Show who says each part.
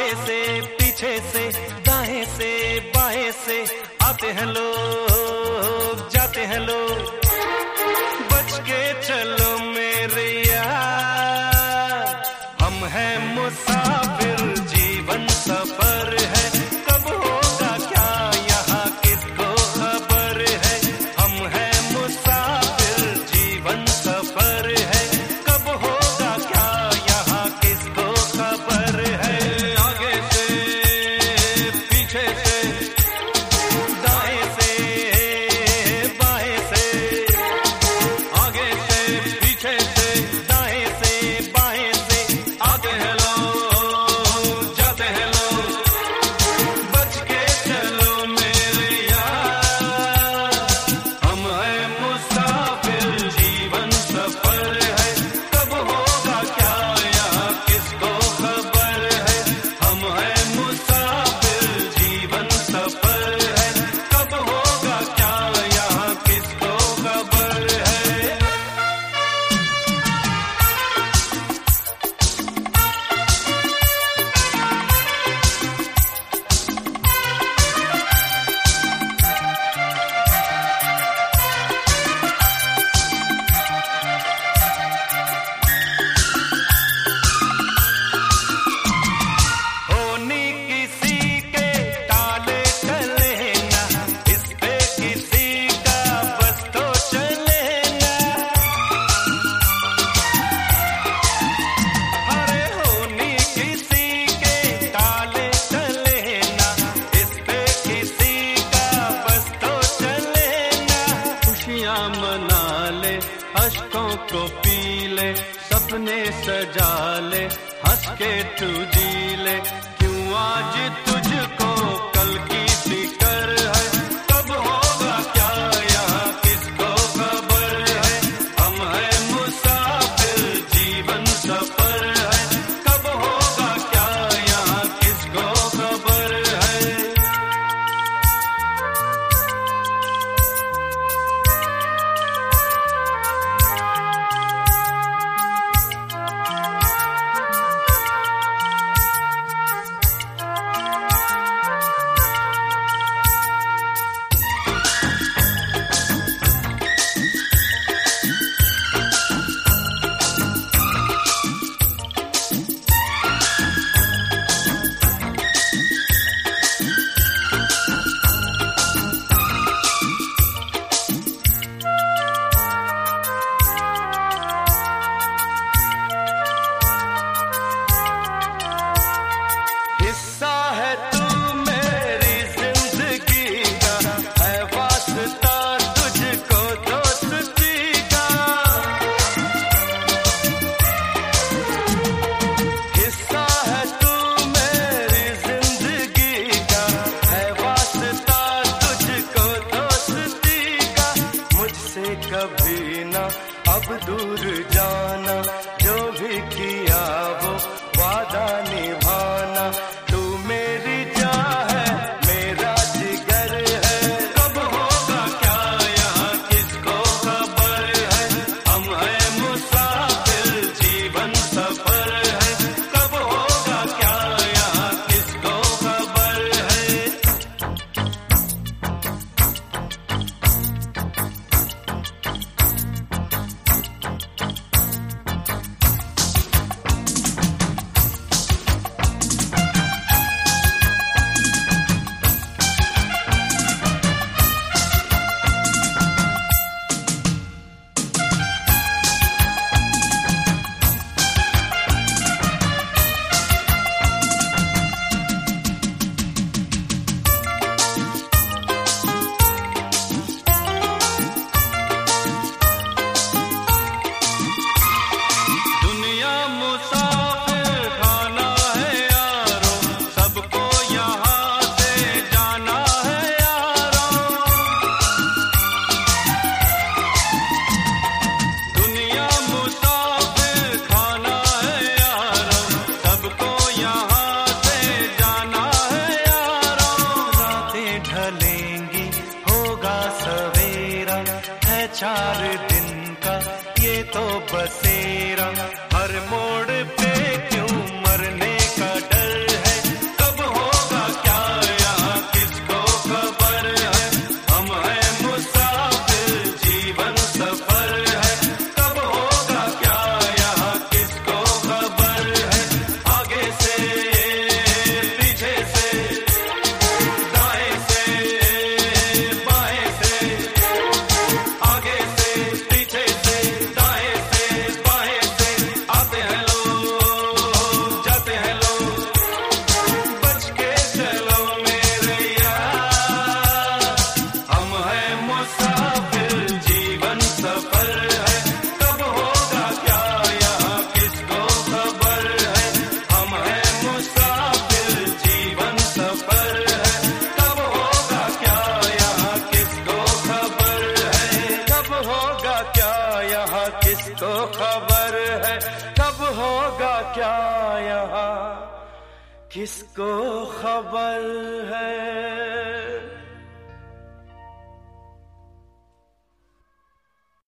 Speaker 1: आगे से पीछे से दाएं से बाएं से आते हैं लोग जाते हैं लोग, बच के चलो मेरे यार, हम हैं मुसाफिर जीवन सफर है, कब होगा क्या यहाँ किसको खबर है, हम हैं मुसाफिर जीवन सफर है, कब होगा क्या यहाँ किसको खबर है। आगे से पीछे से दाएं से बाएं से, आगे से पीछे से दाएं से बाएं से आते हैं लोग जाते हैं लोग, बच के चलो मेरे यार, हम हैं मुसाफिर जीवन सफर है, कब होगा क्या यहाँ किसको खबर है, हम हैं मुसाफिर जीवन सफर है, कब होगा क्या यहाँ किसको खबर है। होनी किसी के टाले टले ना, इस पे किसी का बस तो चले ना, अरे होनी किसी के टाले टले ना, इस पे किसी का बस तो चले ना, खुशियाँ मना ले अश्कों को पी ले, सपने सजा ले हंस के तू जी ले, क्यों आज तुझको कल की फिक्र है, कब होगा क्या यहाँ किसको खबर है, हम हैं मुसाफिर जीवन सफर है, कब होगा क्या यहाँ किसको खबर है। हिस्सा है तू मेरी जिंदगी का, है वास्ता तुझको दोस्ती का, हिस्सा है तू मेरी जिंदगी का, है वास्ता तुझको दोस्ती का, मुझसे कभी ना अब दूर जाना, जो भी किया वो वादा निभाना, तू मेरी जान है मेरा जिगर है, कब होगा क्या यहाँ किसको खबर है, हम हैं मुसाफिर जीवन सफर है, कब होगा क्या यहाँ किसको खबर है। चार दिन का ये तो बसेरा, हर मोड़ पे क्यों मरने का डर है, किसको खबर है कब होगा क्या यहाँ, किसको खबर है।